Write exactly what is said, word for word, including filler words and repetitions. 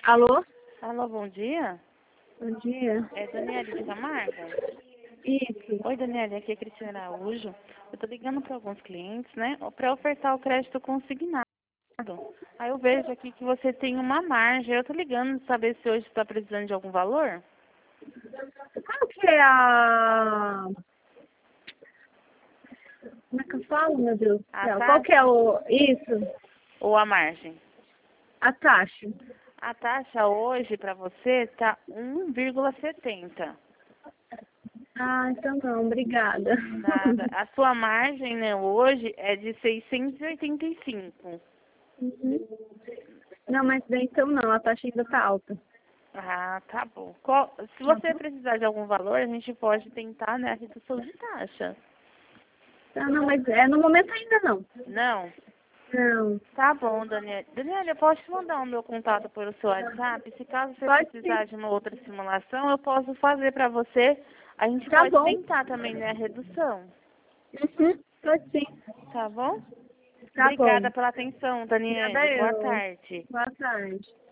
Alô? Alô, bom dia. Bom dia. É Daniela de Camargo? Isso. Oi, Daniela, aqui é Cristina Araújo. Eu tô ligando para alguns clientes, né, para ofertar o crédito consignado. Aí eu vejo aqui que você tem uma margem. Eu tô ligando para saber se hoje está precisando de algum valor. Qual que é a... Como é que eu falo, meu Deus do A céu? Qual que é taxa o... Isso. ou a margem? A taxa. A taxa hoje para você tá um vírgula setenta. Ah, então não, obrigada. Nada. A sua margem, né, hoje é de seiscentos e oitenta e cinco. Uhum. Não, mas daí então não, a taxa ainda tá alta. Ah, tá bom. Qual- se Tá você bom? precisar de algum valor, a gente pode tentar, né, a redução de taxa. Ah, não, mas é, no momento ainda não. Não? Não. Tá bom, Daniela. Daniela, eu posso te mandar o meu contato pelo seu WhatsApp? Se caso você Pode sim. precisar de uma outra simulação, eu posso fazer para você. A gente Tá pode bom. tentar também, né, a redução. Uhum. Pode sim. Tá bom? Tá bom. Obrigada pela atenção, Obrigada Daniela. Boa eu. tarde. Boa tarde.